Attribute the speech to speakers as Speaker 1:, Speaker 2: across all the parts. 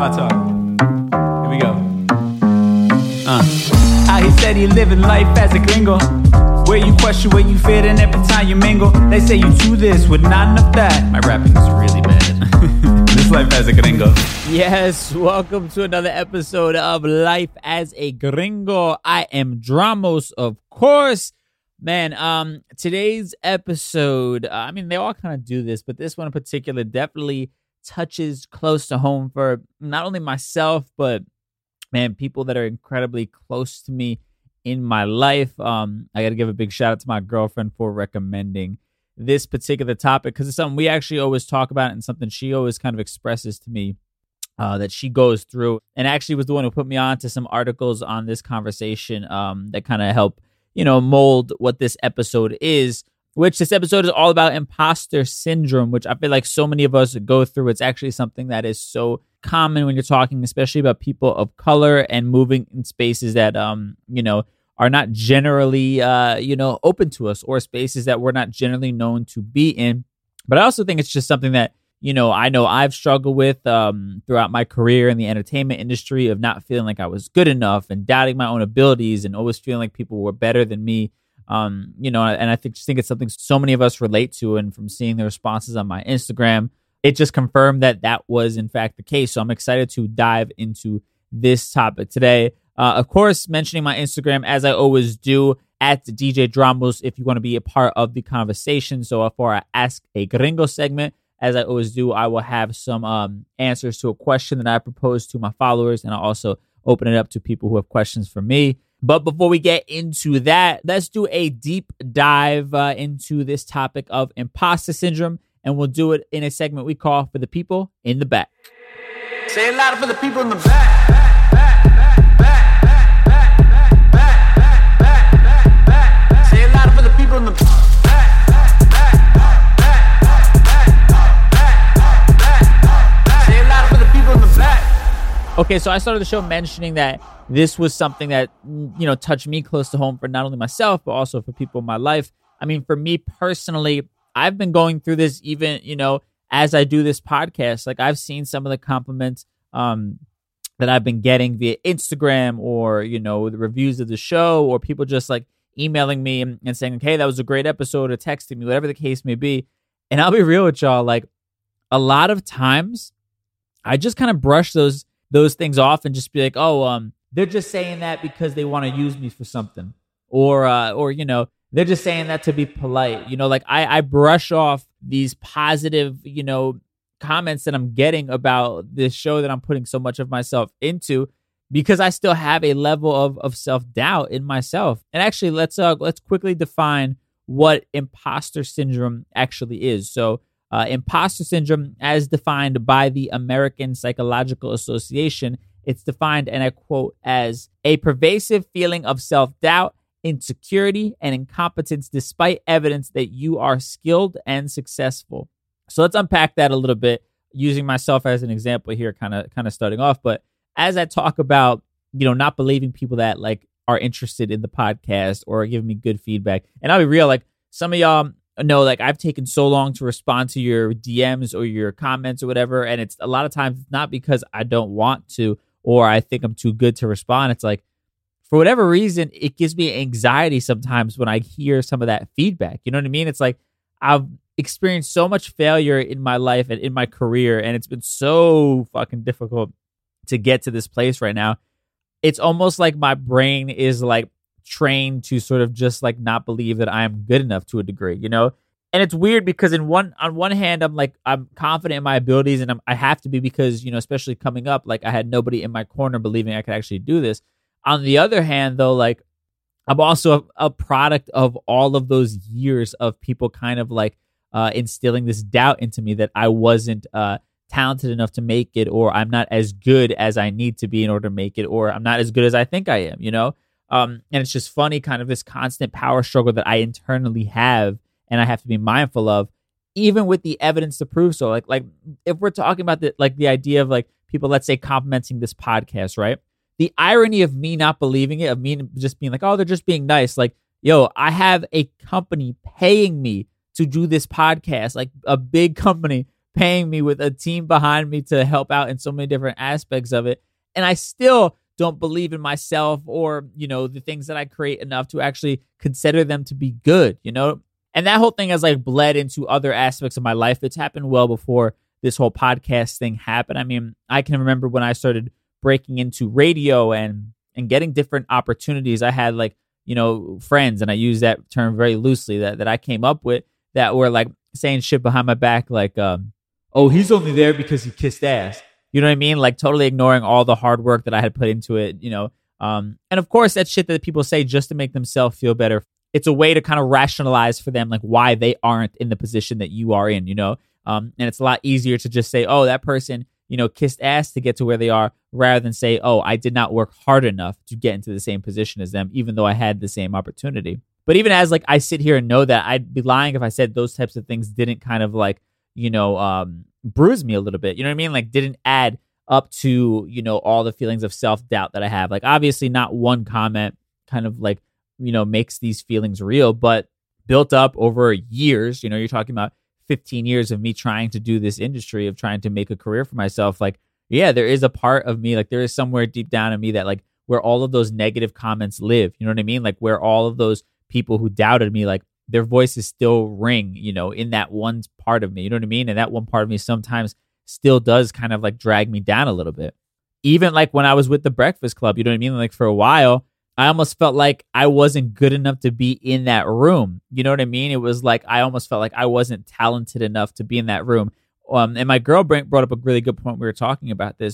Speaker 1: my talk. Here we go. How he said he living life as a gringo, where you question where you fit in every time you mingle. They say you do this with not enough that. My rapping is really bad. This life as a gringo.
Speaker 2: Yes, welcome to another episode of Life as a Gringo. I am Dramos, of course. Man, today's episode, they all kind of do this, but this one in particular definitely touches close to home for not only myself, but, man, people that are incredibly close to me in my life. I got to give a big shout out to my girlfriend for recommending this particular topic because it's something we actually always talk about and something she always kind of expresses to me that she goes through, and actually was the one who put me on to some articles on this conversation that kind of help mold what this episode is, which this episode is all about imposter syndrome, which I feel like so many of us go through. It's actually something that is so common when you're talking, especially about people of color and moving in spaces that, are not generally, open to us, or spaces that we're not generally known to be in. But I also think it's just something that, I know I've struggled with throughout my career in the entertainment industry, of not feeling like I was good enough and doubting my own abilities and always feeling like people were better than me. And I think it's something so many of us relate to. And from seeing the responses on my Instagram, it just confirmed that was in fact the case. So I'm excited to dive into this topic today. Of course, mentioning my Instagram, as I always do, at DJ Dramos, if you want to be a part of the conversation. So for our Ask a Gringo segment, as I always do, I will have some answers to a question that I proposed to my followers, and I'll also open it up to people who have questions for me. But before we get into that, let's do a deep dive into this topic of imposter syndrome, and we'll do it in a segment we call For the People in the Back.
Speaker 1: Say it louder for the people in the back. Say it louder for the people in the back.
Speaker 2: Okay, so I started the show mentioning that this was something that, touched me close to home for not only myself, but also for people in my life. I mean, for me personally, I've been going through this even, as I do this podcast. Like, I've seen some of the compliments that I've been getting via Instagram, or, the reviews of the show, or people just like emailing me and saying, hey, that was a great episode, or texting me, whatever the case may be. And I'll be real with y'all, like, a lot of times I just kind of brush those things off and just be like, they're just saying that because they want to use me for something, or they're just saying that to be polite. Like I brush off these positive, comments that I'm getting about this show that I'm putting so much of myself into, because I still have a level of self-doubt in myself. And actually, let's quickly define what imposter syndrome actually is. So, imposter syndrome, as defined by the American Psychological Association, it's defined, and I quote, as a pervasive feeling of self-doubt, insecurity, and incompetence despite evidence that you are skilled and successful. So let's unpack that a little bit, using myself as an example here, kind of starting off. But as I talk about, not believing people that like are interested in the podcast or giving me good feedback, and I'll be real, like some of y'all know, like I've taken so long to respond to your DMs or your comments or whatever, and it's a lot of times not because I don't want to or I think I'm too good to respond. It's like, for whatever reason, it gives me anxiety sometimes when I hear some of that feedback. You know what I mean? It's like I've experienced so much failure in my life and in my career, and it's been so fucking difficult to get to this place right now. It's almost like my brain is like trained to sort of just like not believe that I am good enough to a degree, And it's weird because on one hand, I'm confident in my abilities, and I have to be because, especially coming up, like I had nobody in my corner believing I could actually do this. On the other hand, though, like I'm also a product of all of those years of people kind of like instilling this doubt into me that I wasn't talented enough to make it, or I'm not as good as I need to be in order to make it, or I'm not as good as I think I am, And it's just funny, kind of this constant power struggle that I internally have, and I have to be mindful of, even with the evidence to prove so. Like if we're talking about the idea of like people, let's say, complimenting this podcast, right? The irony of me not believing it, of me just being like, oh, they're just being nice. Like, yo, I have a company paying me to do this podcast, like a big company paying me with a team behind me to help out in so many different aspects of it. And I still don't believe in myself or, the things that I create enough to actually consider them to be good, And that whole thing has like bled into other aspects of my life. It's happened well before this whole podcast thing happened. I mean, I can remember when I started breaking into radio and getting different opportunities. I had like, friends, and I use that term very loosely, that I came up with, that were like saying shit behind my back, like, oh, he's only there because he kissed ass. You know what I mean? Like totally ignoring all the hard work that I had put into it, And of course, that's shit that people say just to make themselves feel better. It's a way to kind of rationalize for them, like why they aren't in the position that you are in, And it's a lot easier to just say, oh, that person, kissed ass to get to where they are, rather than say, oh, I did not work hard enough to get into the same position as them, even though I had the same opportunity. But even as like I sit here and know that, I'd be lying if I said those types of things didn't kind of like, bruise me a little bit. You know what I mean? Like didn't add up to, all the feelings of self-doubt that I have. Like obviously not one comment kind of like, makes these feelings real, but built up over years, you're talking about 15 years of me trying to do this industry, of trying to make a career for myself. Like, yeah, there is a part of me, like there is somewhere deep down in me that like where all of those negative comments live, you know what I mean? Like where all of those people who doubted me, like their voices still ring, in that one part of me, you know what I mean? And that one part of me sometimes still does kind of like drag me down a little bit. Even like when I was with the Breakfast Club, you know what I mean? Like for a while, I almost felt like I wasn't good enough to be in that room. You know what I mean? It was like I almost felt like I wasn't talented enough to be in that room. And my girl brought up a really good point. We were talking about this.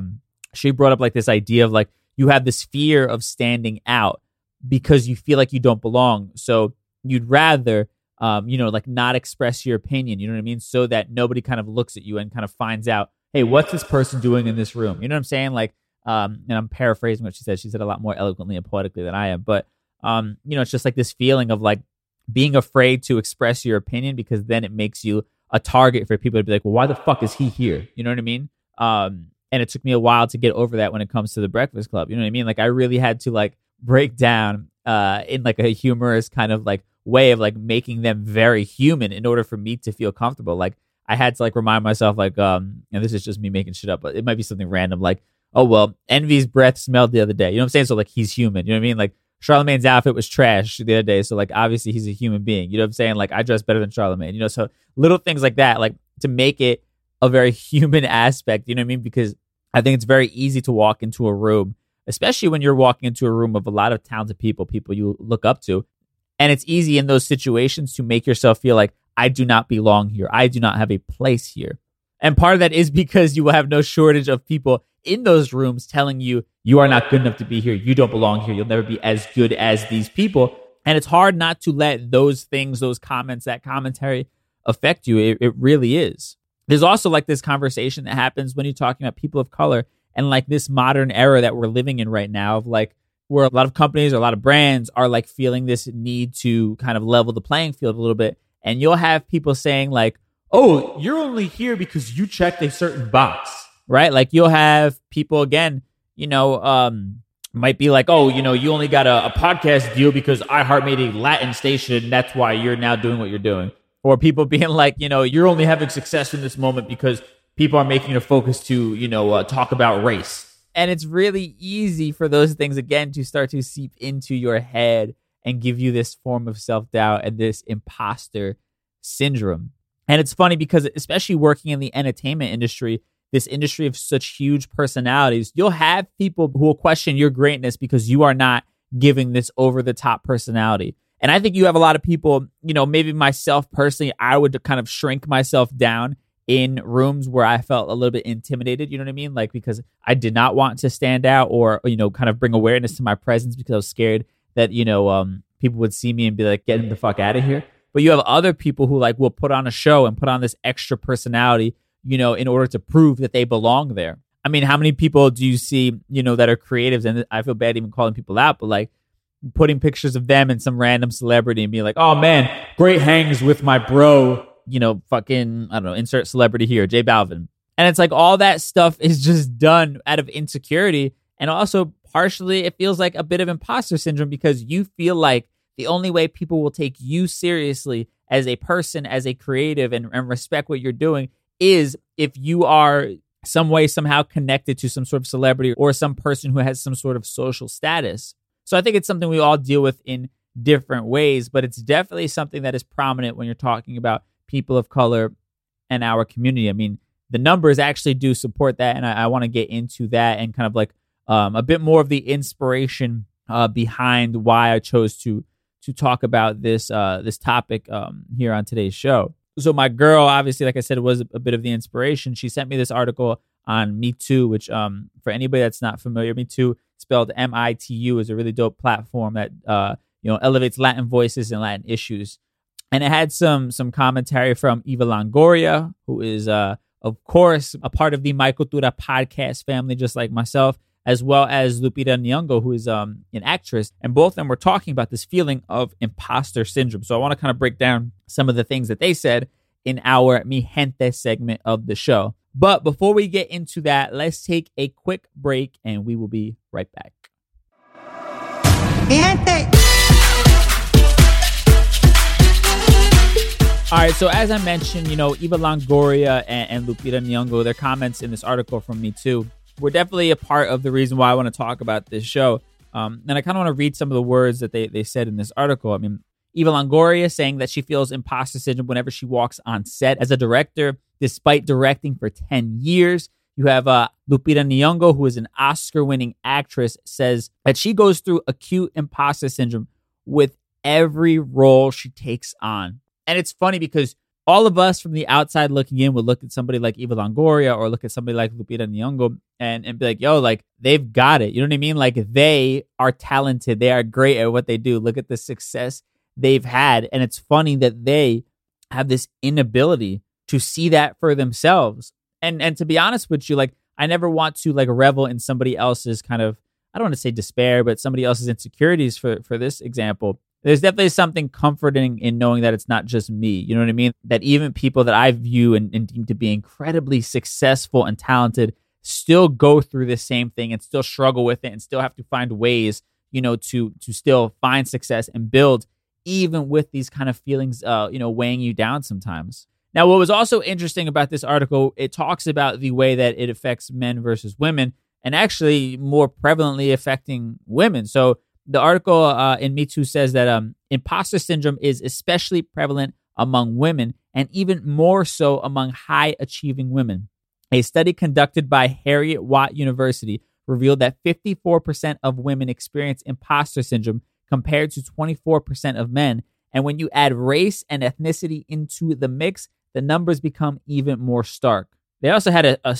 Speaker 2: She brought up like this idea of like you have this fear of standing out because you feel like you don't belong. So you'd rather, like not express your opinion. You know what I mean? So that nobody kind of looks at you and kind of finds out, hey, what's this person doing in this room? You know what I'm saying? Like, and I'm paraphrasing what she said. She said a lot more eloquently and poetically than I am. But, it's just like this feeling of like being afraid to express your opinion because then it makes you a target for people to be like, well, why the fuck is he here? You know what I mean? And it took me a while to get over that when it comes to the Breakfast Club. You know what I mean? Like I really had to like break down in like a humorous kind of like way of like making them very human in order for me to feel comfortable. Like I had to like remind myself like, and this is just me making shit up, but it might be something random like, oh, well, Envy's breath smelled the other day. You know what I'm saying? So, like, he's human. You know what I mean? Like, Charlamagne's outfit was trash the other day. So, like, obviously, he's a human being. You know what I'm saying? Like, I dress better than Charlamagne. So little things like that, like, to make it a very human aspect. You know what I mean? Because I think it's very easy to walk into a room, especially when you're walking into a room of a lot of talented people you look up to. And it's easy in those situations to make yourself feel like, I do not belong here. I do not have a place here. And part of that is because you will have no shortage of people in those rooms telling you, you are not good enough to be here. You don't belong here. You'll never be as good as these people. And it's hard not to let those things, those comments, that commentary affect you. It really is. There's also like this conversation that happens when you're talking about people of color and like this modern era that we're living in right now of like where a lot of companies or a lot of brands are like feeling this need to kind of level the playing field a little bit. And you'll have people saying like, oh, you're only here because you checked a certain box. Right? Like you'll have people again, might be like, oh, you only got a podcast deal because iHeart made a Latin station. And that's why you're now doing what you're doing. Or people being like, you're only having success in this moment because people are making a focus to, talk about race. And it's really easy for those things, again, to start to seep into your head and give you this form of self-doubt and this imposter syndrome. And it's funny because especially working in the entertainment industry, this industry of such huge personalities, you'll have people who will question your greatness because you are not giving this over-the-top personality. And I think you have a lot of people, maybe myself personally, I would kind of shrink myself down in rooms where I felt a little bit intimidated, you know what I mean? Like because I did not want to stand out or, kind of bring awareness to my presence because I was scared that, people would see me and be like, get the fuck out of here. But you have other people who like will put on a show and put on this extra personality, in order to prove that they belong there. I mean, how many people do you see, that are creatives? And I feel bad even calling people out, but like putting pictures of them and some random celebrity and being like, oh man, great hangs with my bro, fucking, I don't know, insert celebrity here, J Balvin. And it's like all that stuff is just done out of insecurity. And also partially it feels like a bit of imposter syndrome because you feel like the only way people will take you seriously as a person, as a creative and respect what you're doing is if you are some way, somehow connected to some sort of celebrity or some person who has some sort of social status. So I think it's something we all deal with in different ways, but it's definitely something that is prominent when you're talking about people of color and our community. I mean, the numbers actually do support that, and I want to get into that and kind of like a bit more of the inspiration behind why I chose to talk about this topic here on today's show. So my girl, obviously, like I said, was a bit of the inspiration. She sent me this article on Me Too, which for anybody that's not familiar, Me Too, spelled MITU, is a really dope platform that elevates Latin voices and Latin issues. And it had some commentary from Eva Longoria, who is of course a part of the My Cultura podcast family, just like myself, as well as Lupita Nyong'o, who is an actress. And both of them were talking about this feeling of imposter syndrome. So I want to kind of break down some of the things that they said in our Mi Gente segment of the show. But before we get into that, let's take a quick break and we will be right back. Mi Gente. All right, so as I mentioned, Eva Longoria and Lupita Nyong'o, their comments in this article from Me Too were definitely a part of the reason why I want to talk about this show. And I kind of want to read some of the words that they said in this article. I mean, Eva Longoria saying that she feels imposter syndrome whenever she walks on set as a director, despite directing for 10 years. You have Lupita Nyong'o, who is an Oscar-winning actress, says that she goes through acute imposter syndrome with every role she takes on. And it's funny because all of us from the outside looking in would look at somebody like Eva Longoria or look at somebody like Lupita Nyong'o and be like, yo, like, they've got it. You know what I mean? Like, they are talented. They are great at what they do. Look at the success they've had. And it's funny that they have this inability to see that for themselves. And to be honest with you, like, I never want to like revel in somebody else's kind of, I don't want to say despair, but somebody else's insecurities for this example. There's definitely something comforting in knowing that it's not just me. You know what I mean? That even people that I view and deem to be incredibly successful and talented still go through the same thing and still struggle with it and still have to find ways, to still find success and build, even with these kind of feelings, weighing you down sometimes. Now, what was also interesting about this article, it talks about the way that it affects men versus women and actually more prevalently affecting women. So the article in Me Too says that imposter syndrome is especially prevalent among women and even more so among high-achieving women. A study conducted by Heriot-Watt University revealed that 54% of women experience imposter syndrome compared to 24% of men. And when you add race and ethnicity into the mix, the numbers become even more stark. They also had a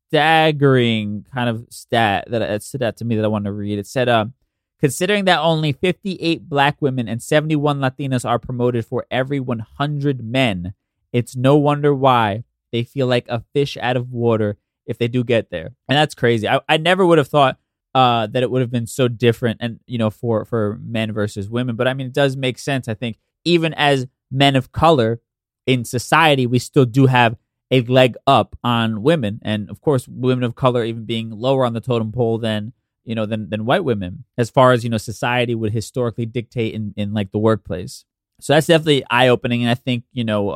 Speaker 2: staggering kind of stat that stood out to me that I wanted to read. It said, considering that only 58 Black women and 71 Latinas are promoted for every 100 men, it's no wonder why they feel like a fish out of water if they do get there. And that's crazy. I never would have thought that it would have been so different and, for men versus women. But I mean, it does make sense. I think even as men of color in society, we still do have a leg up on women. And of course, women of color even being lower on the totem pole than white women, as far as, society would historically dictate in like the workplace. So that's definitely eye-opening. And I think,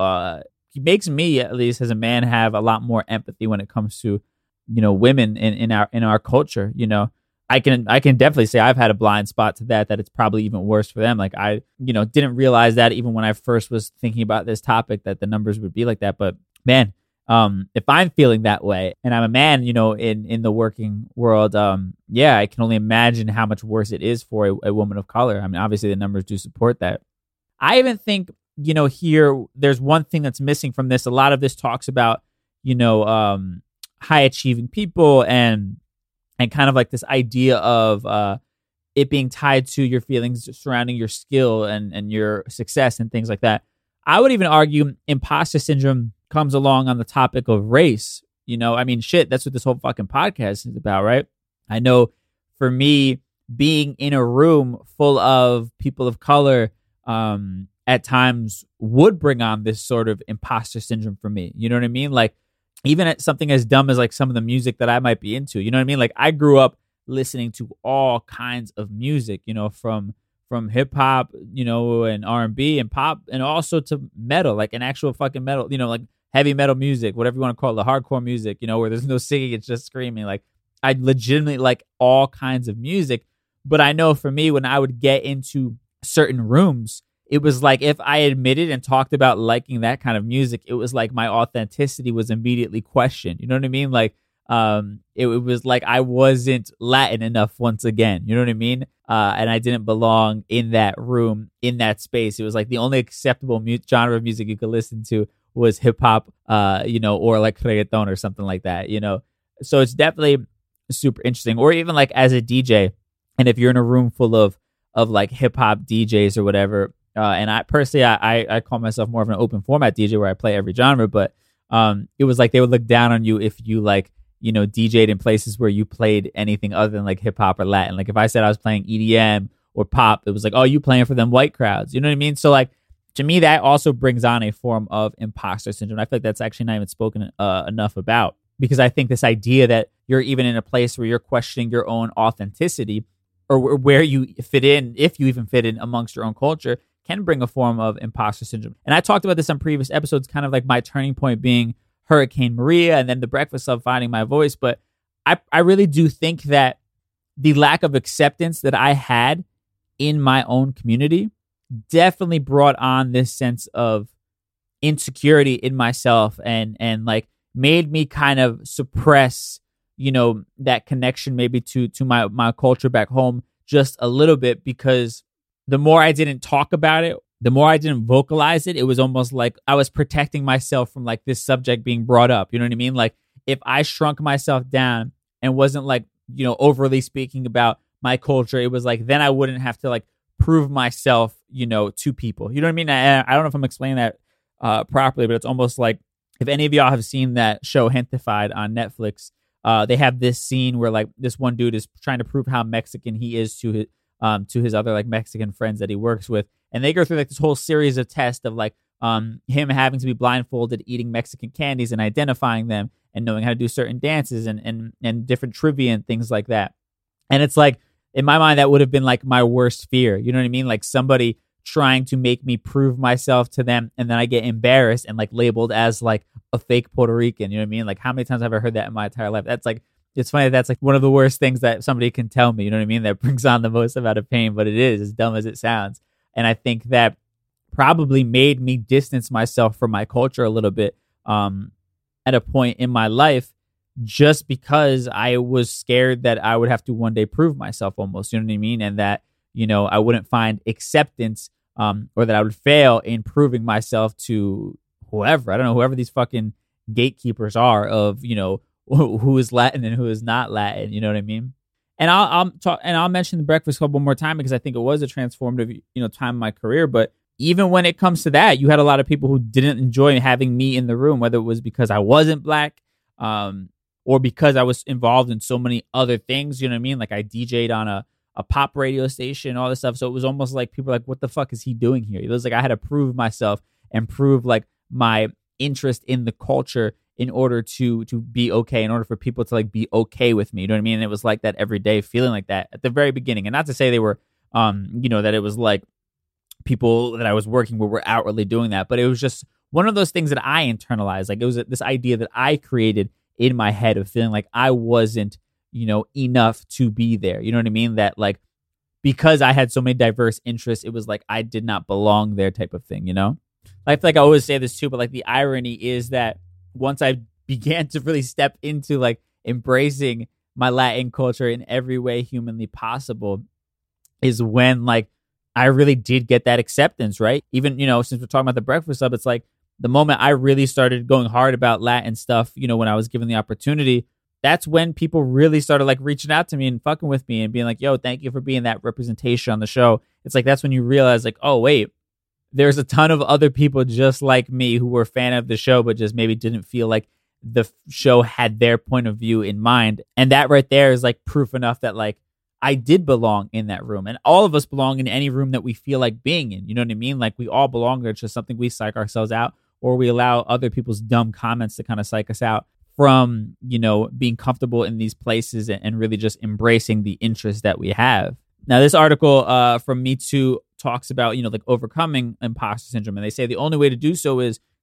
Speaker 2: it makes me, at least as a man, have a lot more empathy when it comes to, women in our culture. I can definitely say I've had a blind spot to that it's probably even worse for them. Like I, didn't realize that even when I first was thinking about this topic, that the numbers would be like that. But man, if I'm feeling that way and I'm a man, in the working world, I can only imagine how much worse it is for a woman of color. I mean, obviously the numbers do support that. I even think, here, there's one thing that's missing from this. A lot of this talks about, high achieving people and kind of like this idea of it being tied to your feelings surrounding your skill and your success and things like that. I would even argue imposter syndrome comes along on the topic of race. I mean, shit, that's what this whole fucking podcast is about, right? I know for me, being in a room full of people of color at times would bring on this sort of imposter syndrome for me. You know what I mean? Like, even at something as dumb as like some of the music that I might be into, you know what I mean? Like I grew up listening to all kinds of music, from hip hop, and R&B and pop, and also to metal, like an actual fucking metal, like heavy metal music, whatever you want to call it, hardcore music, where there's no singing, it's just screaming. Like, I legitimately like all kinds of music. But I know for me, when I would get into certain rooms, it was like if I admitted and talked about liking that kind of music, it was like my authenticity was immediately questioned. You know what I mean? Like, it was like I wasn't Latin enough once again. You know what I mean? And I didn't belong in that room, in that space. It was like the only acceptable genre of music you could listen to was hip hop, or like reggaeton or something like that. So it's definitely super interesting. Or even like as a DJ, and if you're in a room full of like hip hop DJs or whatever, and I personally, I call myself more of an open format DJ where I play every genre, but it was like they would look down on you if you like, DJ'd in places where you played anything other than like hip hop or Latin. Like if I said I was playing EDM or pop, it was like, oh, you playing for them white crowds. You know what I mean? So like, to me, that also brings on a form of imposter syndrome. I feel like that's actually not even spoken enough about, because I think this idea that you're even in a place where you're questioning your own authenticity or where you fit in, if you even fit in amongst your own culture, can bring a form of imposter syndrome. And I talked about this on previous episodes, kind of like my turning point being Hurricane Maria and then the Breakfast Club, finding my voice. But I really do think that the lack of acceptance that I had in my own community definitely brought on this sense of insecurity in myself and like made me kind of suppress, that connection maybe to my culture back home just a little bit, because the more I didn't talk about it, the more I didn't vocalize it, it was almost like I was protecting myself from like this subject being brought up. You know what I mean? Like if I shrunk myself down and wasn't like, overly speaking about my culture, it was like, then I wouldn't have to like prove myself, to people. You know what I mean? I don't know if I'm explaining that properly, but it's almost like if any of y'all have seen that show Gentefied on Netflix, they have this scene where like this one dude is trying to prove how Mexican he is to his other like Mexican friends that he works with. And they go through like this whole series of tests of like him having to be blindfolded, eating Mexican candies and identifying them and knowing how to do certain dances and different trivia and things like that. And it's like, in my mind, that would have been like my worst fear. You know what I mean? Like somebody trying to make me prove myself to them, and then I get embarrassed and like labeled as like a fake Puerto Rican. You know what I mean? Like how many times have I heard that in my entire life? That's like, it's funny. That's like one of the worst things that somebody can tell me. You know what I mean? That brings on the most amount of pain, but it is as dumb as it sounds. And I think that probably made me distance myself from my culture a little bit at a point in my life, just because I was scared that I would have to one day prove myself almost, you know what I mean? And that, I wouldn't find acceptance or that I would fail in proving myself to whoever. I don't know, whoever these fucking gatekeepers are of, who is Latin and who is not Latin, you know what I mean? And I'll mention the Breakfast Club one more time because I think it was a transformative, time in my career. But even when it comes to that, you had a lot of people who didn't enjoy having me in the room, whether it was because I wasn't black, or because I was involved in so many other things. You know what I mean? Like I DJ'd on a pop radio station, all this stuff. So it was almost like people were like, what the fuck is he doing here? It was like I had to prove myself and prove like my interest in the culture in order to be okay, in order for people to like be okay with me. You know what I mean? And it was like that every day, feeling like that at the very beginning. And not to say they were, that it was like people that I was working with were outwardly doing that, but it was just one of those things that I internalized. Like it was this idea that I created in my head of feeling like I wasn't, enough to be there. You know what I mean? That like, because I had so many diverse interests, it was like I did not belong there type of thing, I feel like I always say this too, but like the irony is that once I began to really step into like embracing my Latin culture in every way humanly possible is when like I really did get that acceptance, right? Even, since we're talking about the Breakfast Club, it's like the moment I really started going hard about Latin stuff, when I was given the opportunity, that's when people really started like reaching out to me and fucking with me and being like, yo, thank you for being that representation on the show. It's like, that's when you realize like, oh, wait, there's a ton of other people just like me who were a fan of the show, but just maybe didn't feel like the show had their point of view in mind. And that right there is like proof enough that like I did belong in that room. And all of us belong in any room that we feel like being in. You know what I mean? Like we all belong there. It's just something we psych ourselves out, or we allow other people's dumb comments to kind of psych us out from, being comfortable in these places and really just embracing the interests that we have. Now, this article from Me Too talks about, like overcoming imposter syndrome. And they say the only way to do so is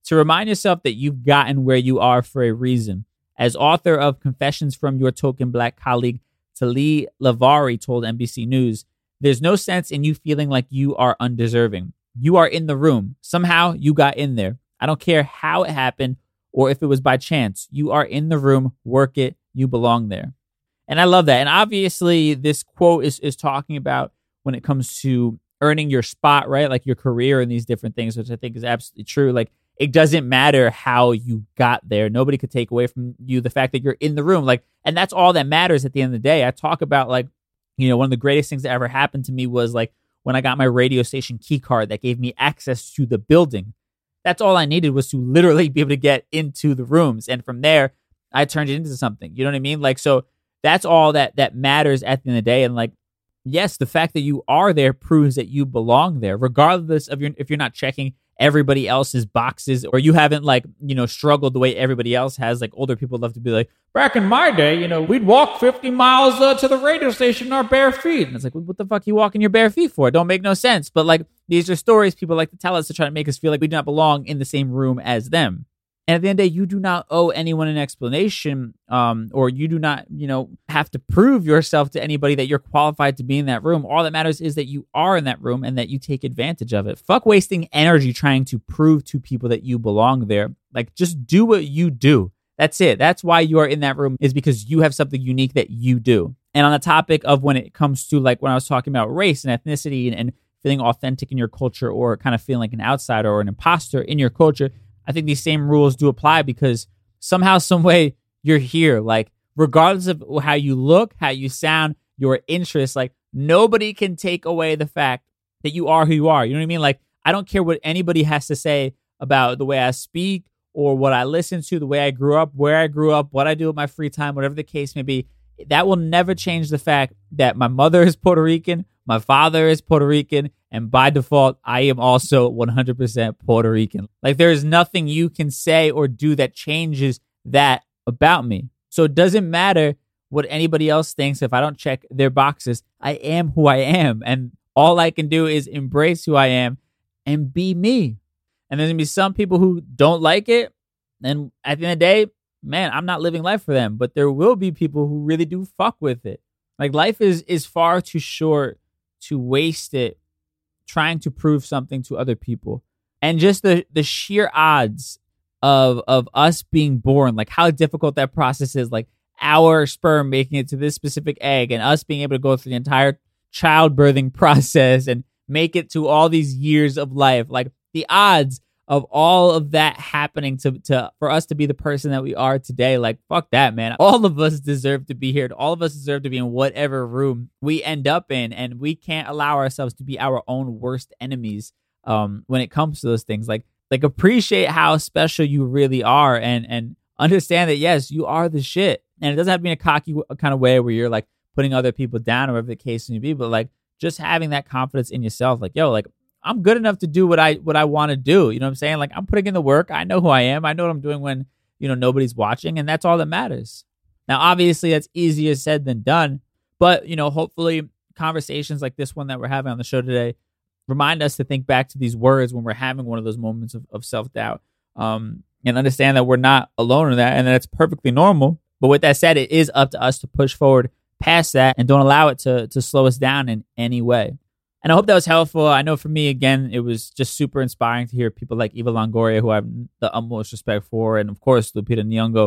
Speaker 2: to remind yourself that you've gotten where you are for a reason. As author of Confessions from Your Token Black Colleague, Tali Lavari told NBC News, there's no sense in you feeling like you are undeserving. You are in the room. Somehow you got in there. I don't care how it happened or if it was by chance. You are in the room. Work it. You belong there. And I love that. And obviously, this quote is talking about when it comes to earning your spot, right? Like your career and these different things, which I think is absolutely true. Like, it doesn't matter how you got there. Nobody could take away from you the fact that you're in the room. Like, and that's all that matters at the end of the day. I talk about, like, you know, one of the greatest things that ever happened to me was like when I got my radio station key card that gave me access to the building. That's all I needed, was to literally be able to get into the rooms. And from there, I turned it into something. You know what I mean? Like, so that's all that matters at the end of the day. And like, yes, the fact that you are there proves that you belong there, regardless of if you're not checking everybody else's boxes, or you haven't, like, you know, struggled the way everybody else has. Like, older people love to be like, back in my day, you know, we'd walk 50 miles to the radio station in our bare feet. And it's like, what the fuck you walking your bare feet for? It don't make no sense. But like, these are stories people like to tell us to try to make us feel like we do not belong in the same room as them. And at the end of the day, you do not owe anyone an explanation, or you do not, you know, have to prove yourself to anybody that you're qualified to be in that room. All that matters is that you are in that room and that you take advantage of it. Fuck wasting energy trying to prove to people that you belong there. Like, just do what you do. That's it. That's why you are in that room, is because you have something unique that you do. And on the topic of when it comes to, like, when I was talking about race and ethnicity and feeling authentic in your culture, or kind of feeling like an outsider or an imposter in your culture, I think these same rules do apply, because somehow, some way, you're here. Like, regardless of how you look, how you sound, your interests, like, nobody can take away the fact that you are who you are. You know what I mean? Like, I don't care what anybody has to say about the way I speak or what I listen to, the way I grew up, where I grew up, what I do with my free time, whatever the case may be. That will never change the fact that my mother is Puerto Rican, my father is Puerto Rican, and by default, I am also 100% Puerto Rican. Like, there is nothing you can say or do that changes that about me. So it doesn't matter what anybody else thinks. If I don't check their boxes, I am who I am. And all I can do is embrace who I am and be me. And there's going to be some people who don't like it. And at the end of the day, man, I'm not living life for them. But there will be people who really do fuck with it. Like, life is far too short to waste it trying to prove something to other people. And just the sheer odds of us being born, like how difficult that process is, like our sperm making it to this specific egg and us being able to go through the entire childbirthing process and make it to all these years of life. Like, the odds of all of that happening to for us to be the person that we are today, like, fuck that, man. All of us deserve to be here. All of us deserve to be in whatever room we end up in, and we can't allow ourselves to be our own worst enemies when it comes to those things. Like appreciate how special you really are, and understand that, yes, you are the shit. And it doesn't have to be in a cocky kind of way where you're like putting other people down, or whatever the case may be, but like just having that confidence in yourself. Like, yo, like, I'm good enough to do what I want to do. You know what I'm saying? Like, I'm putting in the work. I know who I am. I know what I'm doing when, you know, nobody's watching, and that's all that matters. Now, obviously, that's easier said than done, but, you know, hopefully conversations like this one that we're having on the show today remind us to think back to these words when we're having one of those moments of self-doubt, and understand that we're not alone in that, and that it's perfectly normal. But with that said, it is up to us to push forward past that and don't allow it to slow us down in any way. And I hope that was helpful. I know for me, again, it was just super inspiring to hear people like Eva Longoria, who I have the utmost respect for, and of course, Lupita Nyong'o,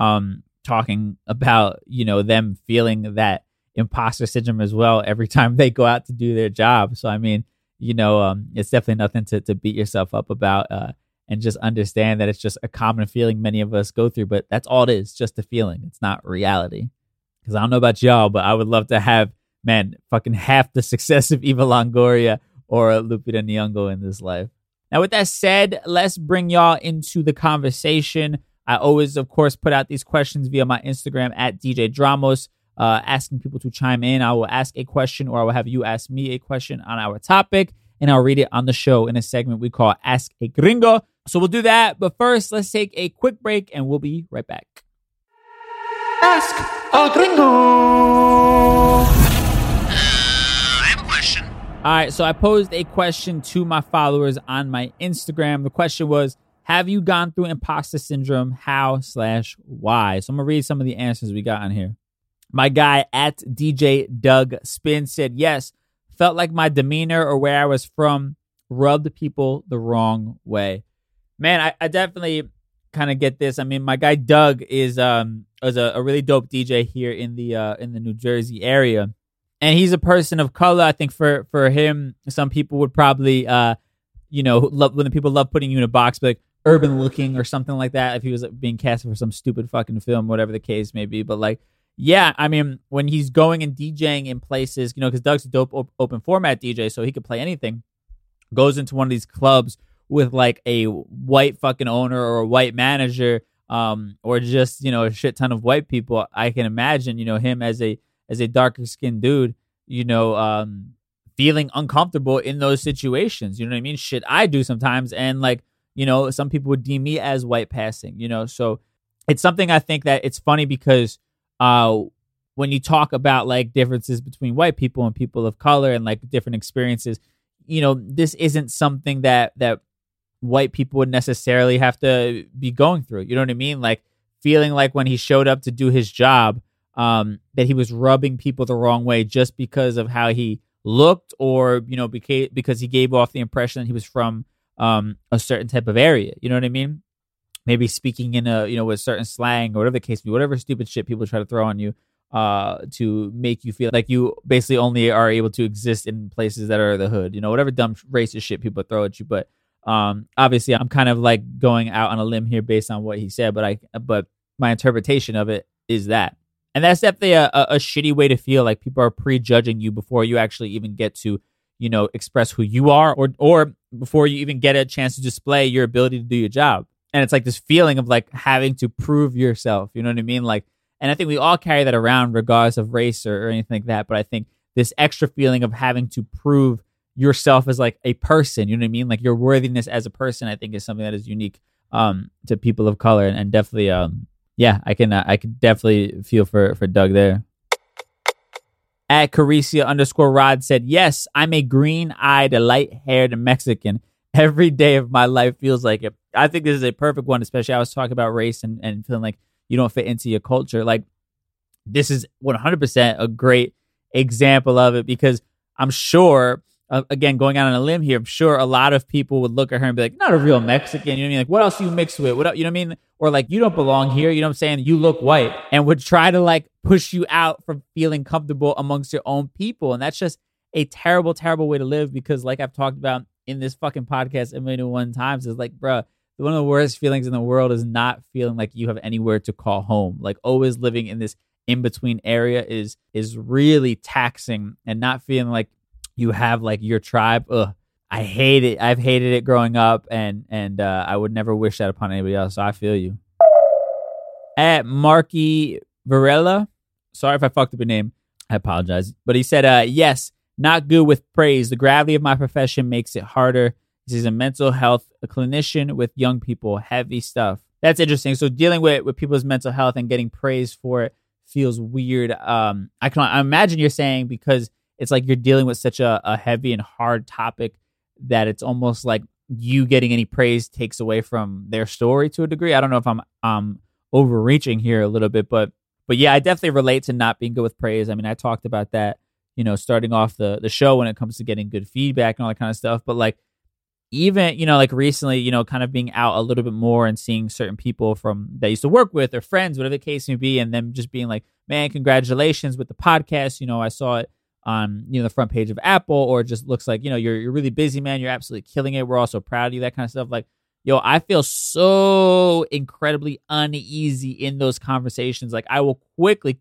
Speaker 2: talking about, you know, them feeling that imposter syndrome as well every time they go out to do their job. So, I mean, you know, it's definitely nothing to beat yourself up about, and just understand that it's just a common feeling many of us go through. But that's all it is, just a feeling. It's not reality. Because I don't know about y'all, but I would love to have, man, fucking half the success of Eva Longoria or Lupita Nyong'o in this life. Now, with that said, let's bring y'all into the conversation. I always, of course, put out these questions via my Instagram at DJ Dramos, asking people to chime in. I will ask a question, or I will have you ask me a question on our topic, and I'll read it on the show in a segment we call Ask a Gringo. So we'll do that. But first, let's take a quick break, and we'll be right back.
Speaker 3: Ask a Gringo.
Speaker 2: All right, so I posed a question to my followers on my Instagram. The question was, Have you gone through imposter syndrome? How/why? So I'm going to read some of the answers we got on here. My guy at DJ Doug Spin said, yes, felt like my demeanor or where I was from rubbed people the wrong way. Man, I definitely kind of get this. I mean, my guy Doug is a really dope DJ here in the New Jersey area. And he's a person of color. I think for him, some people would probably, love when people love putting you in a box, like urban looking or something like that. If he was being cast for some stupid fucking film, whatever the case may be. But like, yeah, I mean, when he's going and DJing in places, because Doug's a dope open format DJ, so he could play anything. Goes into one of these clubs with like a white fucking owner or a white manager, or just a shit ton of white people. I can imagine, him as a darker skinned dude, feeling uncomfortable in those situations. You know what I mean? Shit I do sometimes, and like, some people would deem me as white passing. So it's something I think that it's funny because when you talk about like differences between white people and people of color and like different experiences, this isn't something that white people would necessarily have to be going through. You know what I mean? Like feeling like when he showed up to do his job, that he was rubbing people the wrong way just because of how he looked, or because he gave off the impression that he was from a certain type of area. You know what I mean? Maybe speaking in a with certain slang or whatever the case may be, whatever stupid shit people try to throw on you to make you feel like you basically only are able to exist in places that are the hood. Whatever dumb racist shit people throw at you. But obviously, I'm kind of like going out on a limb here based on what he said. But my interpretation of it is that. And that's definitely a shitty way to feel, like people are prejudging you before you actually even get to, express who you are, or before you even get a chance to display your ability to do your job. And it's like this feeling of like having to prove yourself. You know what I mean? Like, and I think we all carry that around regardless of race or anything like that. But I think this extra feeling of having to prove yourself as like a person, you know what I mean? Like your worthiness as a person, I think is something that is unique to people of color, and definitely, yeah, I can definitely feel for Doug there. At Caricia_Rod said, yes, I'm a green-eyed, light-haired Mexican. Every day of my life feels like it. I think this is a perfect one, especially I was talking about race and feeling like you don't fit into your culture. Like, this is 100% a great example of it, because I'm sure, again, going out on a limb here, I'm sure a lot of people would look at her and be like, not a real Mexican, you know what I mean? Like, what else do you mix with? What, you know what I mean? Or like, you don't belong here, you know what I'm saying? You look white, and would try to like push you out from feeling comfortable amongst your own people. And that's just a terrible, terrible way to live, because like I've talked about in this fucking podcast a million and one times, is like, bruh, one of the worst feelings in the world is not feeling like you have anywhere to call home. Like always living in this in-between area is really taxing, and not feeling like you have like your tribe. Ugh, I hate it. I've hated it growing up, and I would never wish that upon anybody else. So I feel you. At Marky Varela, sorry if I fucked up your name, I apologize. But he said, yes, not good with praise. The gravity of my profession makes it harder. He's a mental health clinician with young people. Heavy stuff. That's interesting. So dealing with people's mental health and getting praise for it feels weird. I imagine you're saying because it's like you're dealing with such a heavy and hard topic that it's almost like you getting any praise takes away from their story to a degree. I don't know if I'm overreaching here a little bit, but yeah, I definitely relate to not being good with praise. I mean, I talked about that, starting off the show when it comes to getting good feedback and all that kind of stuff. But like, even, like recently, kind of being out a little bit more and seeing certain people from that I used to work with or friends, whatever the case may be, and them just being like, man, congratulations with the podcast. I saw it on, the front page of Apple, or it just looks like, you're really busy, man. You're absolutely killing it. We're all so proud of you, that kind of stuff. Like, I feel so incredibly uneasy in those conversations. Like, I will quickly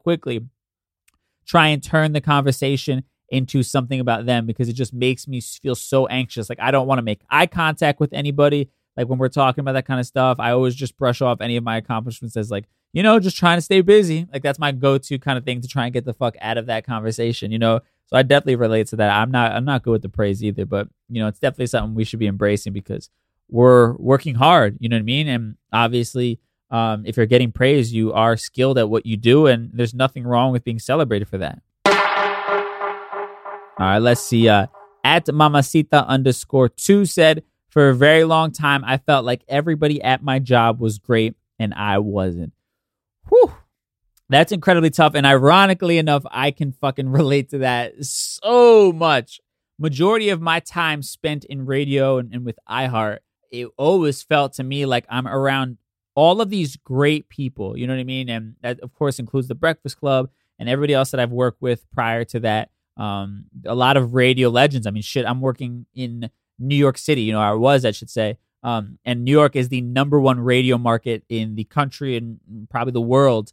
Speaker 2: try and turn the conversation into something about them, because it just makes me feel so anxious. Like, I don't want to make eye contact with anybody. Like, when we're talking about that kind of stuff, I always just brush off any of my accomplishments as like, just trying to stay busy. Like, that's my go-to kind of thing to try and get the fuck out of that conversation, So I definitely relate to that. I'm not good with the praise either, but it's definitely something we should be embracing, because we're working hard, you know what I mean? And obviously, if you're getting praise, you are skilled at what you do, and there's nothing wrong with being celebrated for that. All right, let's see. At Mamacita_2 said, For a very long time, I felt like everybody at my job was great and I wasn't. Whew. That's incredibly tough. And ironically enough, I can fucking relate to that so much. Majority of my time spent in radio and with iHeart, it always felt to me like I'm around all of these great people. You know what I mean? And that, of course, includes the Breakfast Club and everybody else that I've worked with prior to that. A lot of radio legends. I mean, shit, I'm working in New York City. I should say. And New York is the number one radio market in the country and probably the world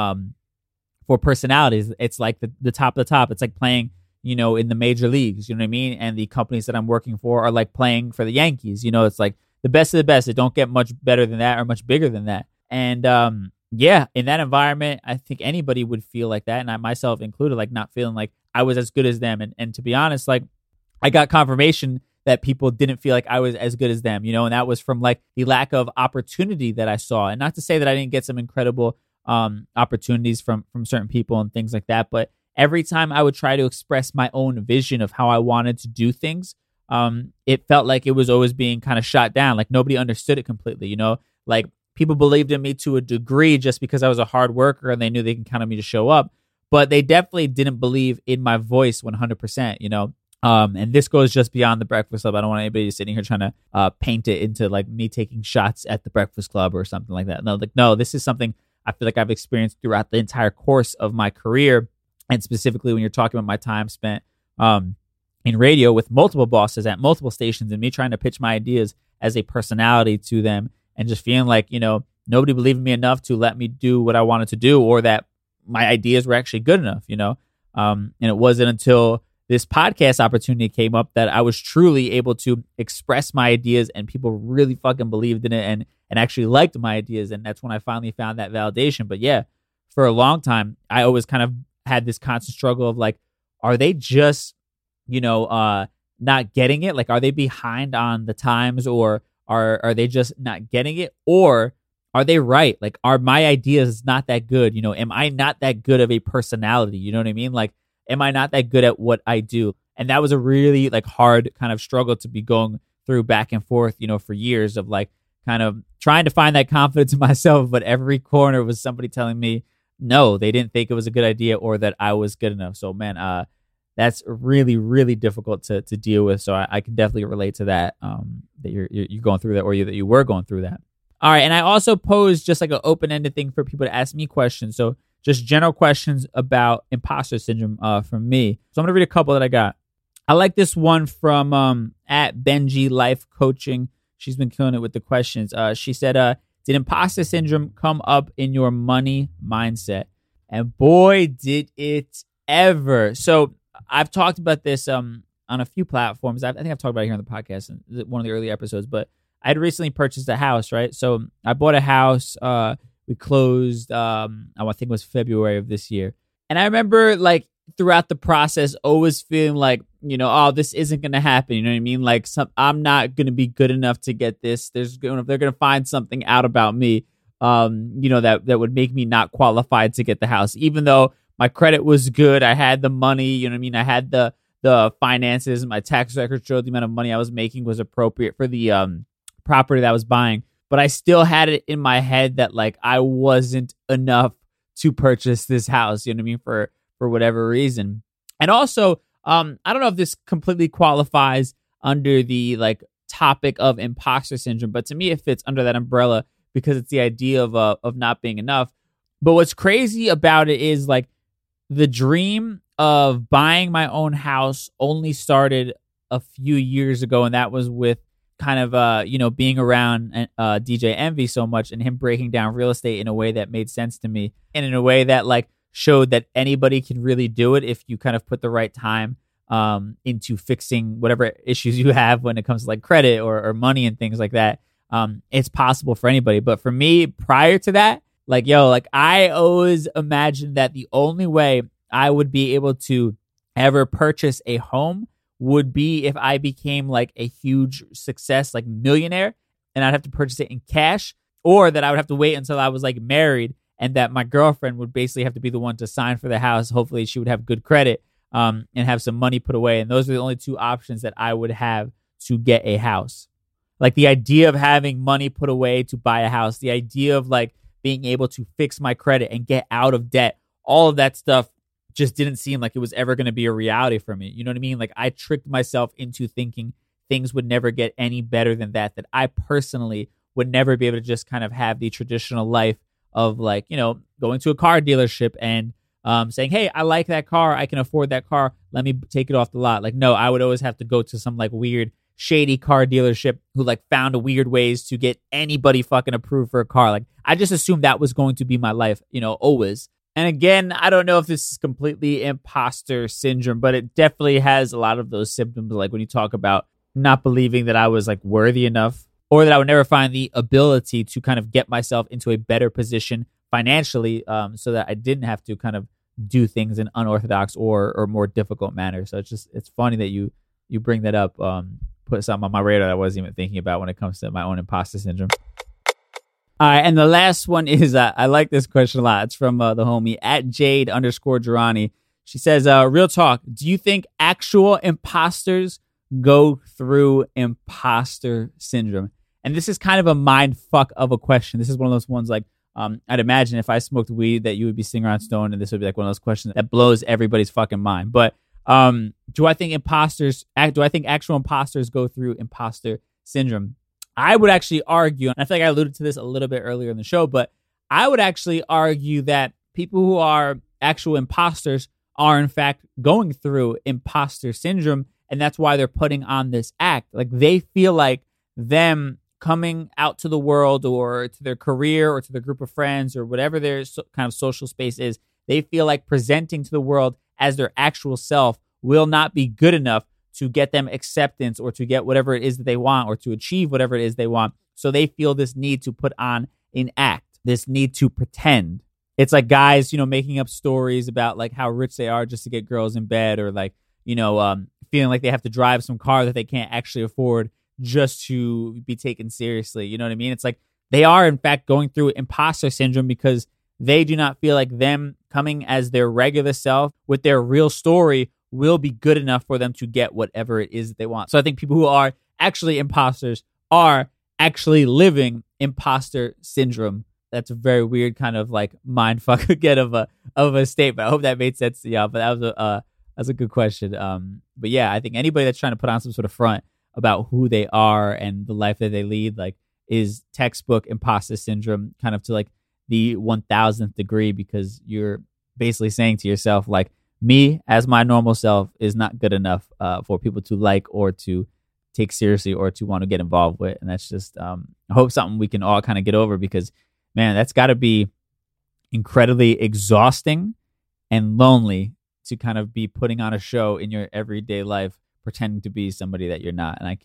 Speaker 2: for personalities. It's like the top of the top. It's like playing, in the major leagues, you know what I mean? And the companies that I'm working for are like playing for the Yankees. It's like the best of the best. It don't get much better than that or much bigger than that. And in that environment, I think anybody would feel like that. And I myself included, like not feeling like I was as good as them. And to be honest, like I got confirmation that people didn't feel like I was as good as them, and that was from like the lack of opportunity that I saw. And not to say that I didn't get some incredible opportunities from certain people and things like that, but every time I would try to express my own vision of how I wanted to do things, it felt like it was always being kind of shot down. Like nobody understood it completely, like people believed in me to a degree just because I was a hard worker and they knew they can count on me to show up, but they definitely didn't believe in my voice 100%, and this goes just beyond the Breakfast Club. I don't want anybody sitting here trying to paint it into like me taking shots at the Breakfast Club or something like that. No, this is something I feel like I've experienced throughout the entire course of my career. And specifically when you're talking about my time spent in radio with multiple bosses at multiple stations and me trying to pitch my ideas as a personality to them and just feeling like, nobody believed in me enough to let me do what I wanted to do or that my ideas were actually good enough, and it wasn't until this podcast opportunity came up that I was truly able to express my ideas and people really fucking believed in it and actually liked my ideas. And that's when I finally found that validation. But yeah, for a long time, I always kind of had this constant struggle of like, are they just, not getting it? Like, are they behind on the times or are they just not getting it? Or are they right? Like, are my ideas not that good? Am I not that good of a personality? You know what I mean? Like, am I not that good at what I do? And that was a really like hard kind of struggle to be going through back and forth, for years of like kind of trying to find that confidence in myself. But every corner was somebody telling me, no, they didn't think it was a good idea or that I was good enough. So man, that's really, really difficult to deal with. So I can definitely relate to that, that you're going through that or that you were going through that. All right. And I also posed just like an open-ended thing for people to ask me questions. So just general questions about imposter syndrome from me. So I'm going to read a couple that I got. I like this one from at Benji Life Coaching. She's been killing it with the questions. She said, did imposter syndrome come up in your money mindset? And boy, did it ever. So I've talked about this on a few platforms. I think I've talked about it here on the podcast in one of the early episodes, but I had recently purchased a house, right? So I bought a house. We closed, I think it was February of this year. And I remember like throughout the process always feeling like, this isn't going to happen. You know what I mean? Like I'm not going to be good enough to get this. They're going to find something out about me, that would make me not qualified to get the house. Even though my credit was good, I had the money, you know what I mean? I had the finances, my tax record showed the amount of money I was making was appropriate for the property that I was buying. But I still had it in my head that like I wasn't enough to purchase this house, you know what I mean, for whatever reason. And also, I don't know if this completely qualifies under the like topic of imposter syndrome, but to me it fits under that umbrella because it's the idea of not being enough. But what's crazy about it is like the dream of buying my own house only started a few years ago, and that was with kind of, being around DJ Envy so much and him breaking down real estate in a way that made sense to me and in a way that like showed that anybody can really do it if you kind of put the right time into fixing whatever issues you have when it comes to like credit or money and things like that. It's possible for anybody. But for me, prior to that, I always imagined that the only way I would be able to ever purchase a home would be if I became like a huge success, like millionaire, and I'd have to purchase it in cash, or that I would have to wait until I was like married and that my girlfriend would basically have to be the one to sign for the house. Hopefully she would have good credit and have some money put away. And those are the only two options that I would have to get a house. Like the idea of having money put away to buy a house, the idea of like being able to fix my credit and get out of debt, all of that stuff just didn't seem like it was ever going to be a reality for me. You know what I mean? Like I tricked myself into thinking things would never get any better than that I personally would never be able to just kind of have the traditional life of like, you know, going to a car dealership and saying, hey, I like that car. I can afford that car. Let me take it off the lot. Like, no, I would always have to go to some like weird, shady car dealership who like found weird ways to get anybody fucking approved for a car. Like, I just assumed that was going to be my life, you know, always. And again, I don't know if this is completely imposter syndrome, but it definitely has a lot of those symptoms. Like when you talk about not believing that I was like worthy enough, or that I would never find the ability to kind of get myself into a better position financially, so that I didn't have to kind of do things in unorthodox or more difficult manner. So it's funny that you bring that up, put something on my radar that I wasn't even thinking about when it comes to my own imposter syndrome. All right, and the last one is, I like this question a lot. It's from the homie at Jade_Durrani. She says, real talk, do you think actual imposters go through imposter syndrome? And this is kind of a mind fuck of a question. This is one of those ones like, I'd imagine if I smoked weed that you would be sitting around stoned, and this would be like one of those questions that blows everybody's fucking mind. But do I think actual imposters go through imposter syndrome? I would actually argue, and I feel like I alluded to this a little bit earlier in the show, but I would actually argue that people who are actual imposters are in fact going through imposter syndrome, and that's why they're putting on this act. Like they feel like them coming out to the world or to their career or to their group of friends or whatever their kind of social space is, they feel like presenting to the world as their actual self will not be good enough to get them acceptance or to get whatever it is that they want or to achieve whatever it is they want. So they feel this need to put on an act, this need to pretend. It's like guys, you know, making up stories about like how rich they are just to get girls in bed, or like, you know, feeling like they have to drive some car that they can't actually afford just to be taken seriously. You know what I mean? It's like they are in fact going through imposter syndrome because they do not feel like them coming as their regular self with their real story will be good enough for them to get whatever it is that they want. So I think people who are actually imposters are actually living imposter syndrome. That's a very weird kind of like mind fuck again of a statement. I hope that made sense to y'all, but that was a good question. But yeah, I think anybody that's trying to put on some sort of front about who they are and the life that they lead, like, is textbook imposter syndrome, kind of to like the 1000th degree, because you're basically saying to yourself, like, me as my normal self is not good enough for people to like or to take seriously or to want to get involved with. And that's just, I hope something we can all kind of get over, because man, that's got to be incredibly exhausting and lonely to kind of be putting on a show in your everyday life, pretending to be somebody that you're not. And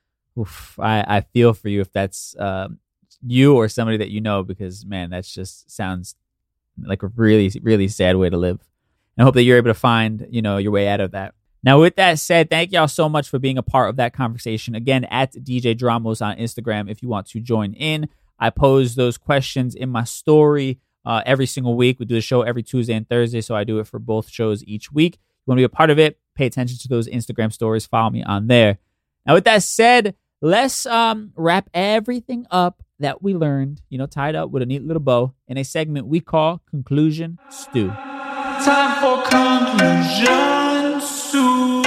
Speaker 2: I feel for you if that's you or somebody that you know, because man, that's just sounds like a really, really sad way to live. And I hope that you're able to find, you know, your way out of that. Now, with that said, thank y'all so much for being a part of that conversation. Again, at DJ Dramos on Instagram, if you want to join in. I pose those questions in my story every single week. We do the show every Tuesday and Thursday, so I do it for both shows each week. If you want to be a part of it, pay attention to those Instagram stories. Follow me on there. Now, with that said, let's wrap everything up that we learned, you know, tied up with a neat little bow in a segment we call Conclusion Stew.
Speaker 3: Time for Conclusion Stew.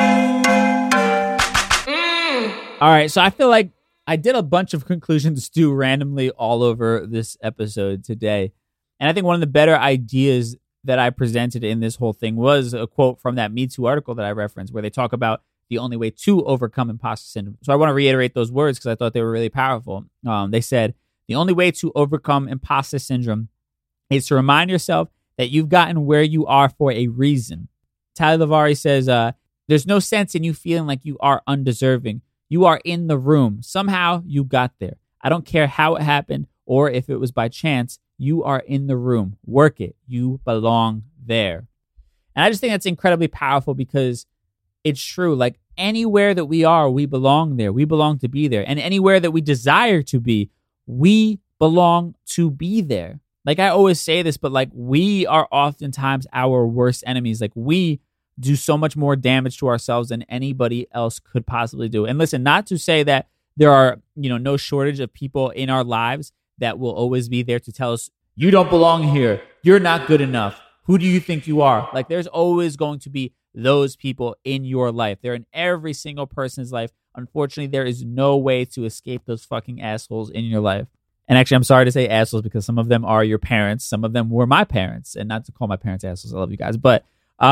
Speaker 2: All right, so I feel like I did a bunch of Conclusion Stew randomly all over this episode today. And I think one of the better ideas that I presented in this whole thing was a quote from that Me Too article that I referenced, where they talk about the only way to overcome imposter syndrome. So I want to reiterate those words because I thought they were really powerful. They said, the only way to overcome imposter syndrome is to remind yourself that you've gotten where you are for a reason. Tyler Lavari says, there's no sense in you feeling like you are undeserving. You are in the room. Somehow you got there. I don't care how it happened or if it was by chance. You are in the room. Work it. You belong there. And I just think that's incredibly powerful, because it's true. Like, anywhere that we are, we belong there. We belong to be there. And anywhere that we desire to be, we belong to be there. Like, I always say this, but like, we are oftentimes our worst enemies. Like, we do so much more damage to ourselves than anybody else could possibly do. And listen, not to say that there are, no shortage of people in our lives that will always be there to tell us, you don't belong here. You're not good enough. Who do you think you are? Like, there's always going to be those people in your life. They're in every single person's life. Unfortunately, there is no way to escape those fucking assholes in your life. And actually, I'm sorry to say assholes because some of them are your parents. Some of them were my parents. And not to call my parents assholes. I love you guys. But,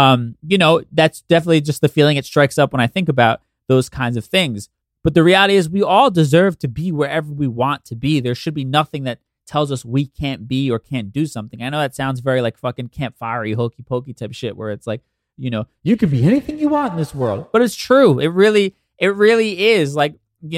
Speaker 2: that's definitely just the feeling it strikes up when I think about those kinds of things. But the reality is we all deserve to be wherever we want to be. There should be nothing that tells us we can't be or can't do something. I know that sounds very like fucking campfire-y, hokey pokey type shit where it's like, you can be anything you want in this world. But it's true. It really is. Like,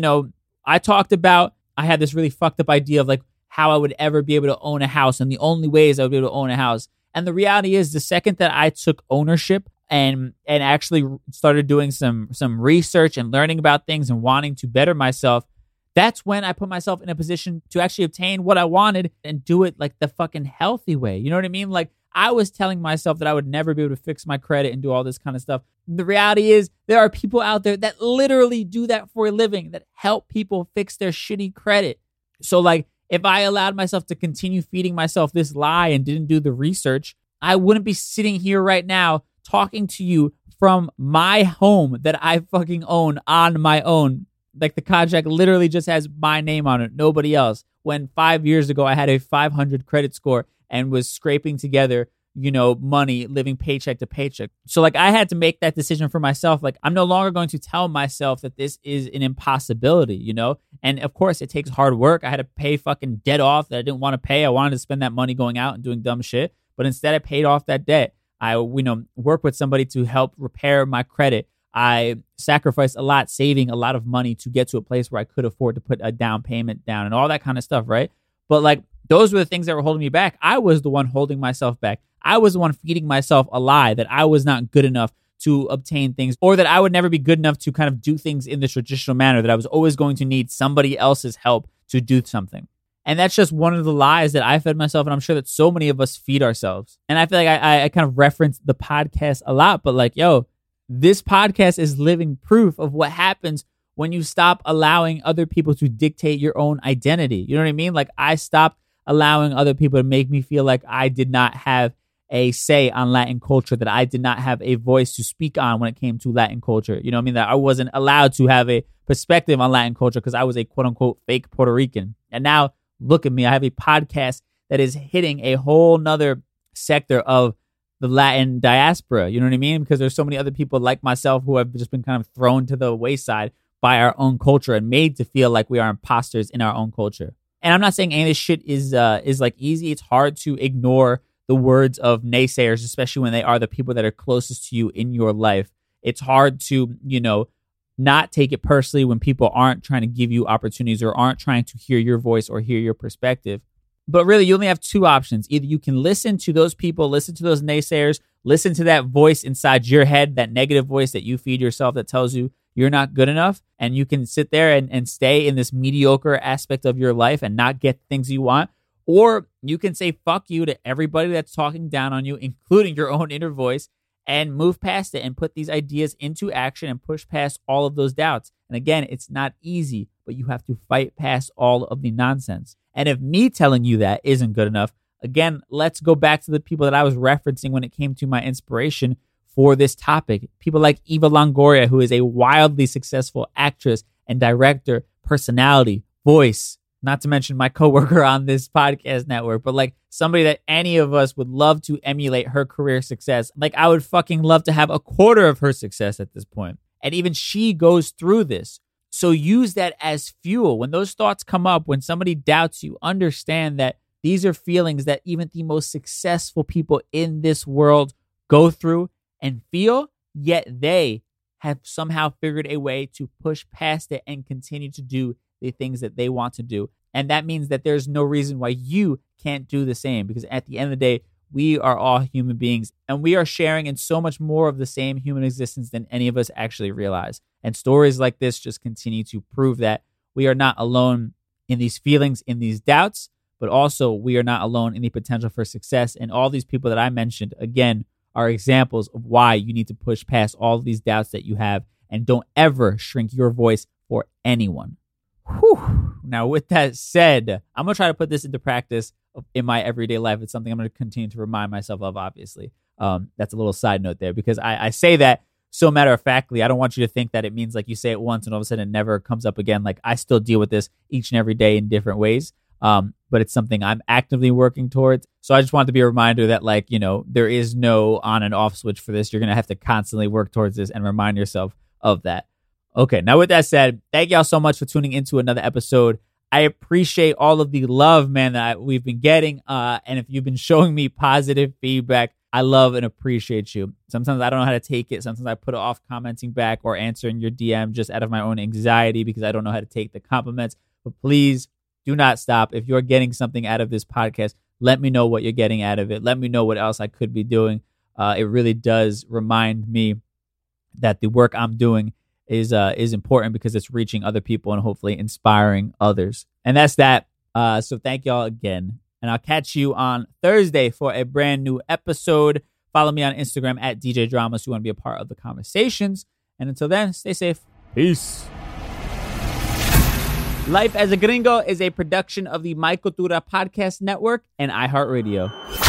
Speaker 2: I talked about, I had this really fucked up idea of like how I would ever be able to own a house and the only ways I would be able to own a house. And the reality is the second that I took ownership and actually started doing some research and learning about things and wanting to better myself, that's when I put myself in a position to actually obtain what I wanted and do it like the fucking healthy way. You know what I mean? Like, I was telling myself that I would never be able to fix my credit and do all this kind of stuff. The reality is there are people out there that literally do that for a living, that help people fix their shitty credit. So like, if I allowed myself to continue feeding myself this lie and didn't do the research, I wouldn't be sitting here right now talking to you from my home that I fucking own on my own. Like, the contract literally just has my name on it, nobody else. When 5 years ago I had a 500 credit score and was scraping together, money, living paycheck to paycheck. So like, I had to make that decision for myself. Like, I'm no longer going to tell myself that this is an impossibility, And of course it takes hard work. I had to pay fucking debt off that I didn't want to pay. I wanted to spend that money going out and doing dumb shit. But instead I paid off that debt. I, worked with somebody to help repair my credit. I sacrificed a lot, saving a lot of money to get to a place where I could afford to put a down payment down and all that kind of stuff, right? But like, those were the things that were holding me back. I was the one holding myself back. I was the one feeding myself a lie that I was not good enough to obtain things, or that I would never be good enough to kind of do things in the traditional manner, that I was always going to need somebody else's help to do something. And that's just one of the lies that I fed myself, and I'm sure that so many of us feed ourselves. And I feel like I kind of referenced the podcast a lot, but like, this podcast is living proof of what happens when you stop allowing other people to dictate your own identity. You know what I mean? Like, I stopped allowing other people to make me feel like I did not have a say on Latin culture, that I did not have a voice to speak on when it came to Latin culture. You know what I mean? That I wasn't allowed to have a perspective on Latin culture because I was a quote unquote fake Puerto Rican. And now look at me. I have a podcast that is hitting a whole nother sector of the Latin diaspora. You know what I mean? Because there's so many other people like myself who have just been kind of thrown to the wayside by our own culture and made to feel like we are imposters in our own culture. And I'm not saying any of this shit is like easy. It's hard to ignore the words of naysayers, especially when they are the people that are closest to you in your life. It's hard to, not take it personally when people aren't trying to give you opportunities or aren't trying to hear your voice or hear your perspective. But really, you only have two options. Either you can listen to those people, listen to those naysayers, listen to that voice inside your head, that negative voice that you feed yourself that tells you you're not good enough, and you can sit there and stay in this mediocre aspect of your life and not get things you want. Or you can say fuck you to everybody that's talking down on you, including your own inner voice, and move past it and put these ideas into action and push past all of those doubts. And again, it's not easy, but you have to fight past all of the nonsense. And if me telling you that isn't good enough, again, let's go back to the people that I was referencing when it came to my inspiration for this topic. People like Eva Longoria, who is a wildly successful actress and director, personality, voice, not to mention my coworker on this podcast network, but like somebody that any of us would love to emulate her career success. Like, I would fucking love to have a quarter of her success at this point. And even she goes through this. So use that as fuel. When those thoughts come up, when somebody doubts you, understand that these are feelings that even the most successful people in this world go through and feel, yet they have somehow figured a way to push past it and continue to do the things that they want to do. And that means that there's no reason why you can't do the same, because at the end of the day, we are all human beings and we are sharing in so much more of the same human existence than any of us actually realize. And stories like this just continue to prove that we are not alone in these feelings, in these doubts, but also we are not alone in the potential for success. And all these people that I mentioned, again, are examples of why you need to push past all of these doubts that you have, and don't ever shrink your voice for anyone. Whew. Now, with that said, I'm going to try to put this into practice in my everyday life. It's something I'm going to continue to remind myself of, obviously. That's a little side note there, because I say that so matter-of-factly. I don't want you to think that it means like you say it once and all of a sudden it never comes up again. Like, I still deal with this each and every day in different ways, but it's something I'm actively working towards. So I just want to be a reminder that, like, you know, there is no on and off switch for this. You're going to have to constantly work towards this and remind yourself of that. Okay, now with that said, thank y'all so much for tuning into another episode. I appreciate all of the love, man, that we've been getting. And if you've been showing me positive feedback, I love and appreciate you. Sometimes I don't know how to take it. Sometimes I put it off commenting back or answering your DM just out of my own anxiety because I don't know how to take the compliments. But please do not stop. If you're getting something out of this podcast, let me know what you're getting out of it. Let me know what else I could be doing. It really does remind me that the work I'm doing is important because it's reaching other people and hopefully inspiring others. And that's that. So thank y'all again. And I'll catch you on Thursday for a brand new episode. Follow me on Instagram at DJ Dramas if you want to be a part of the conversations. And until then, stay safe. Peace. Life as a Gringo is a production of the My Cultura Podcast Network and iHeartRadio.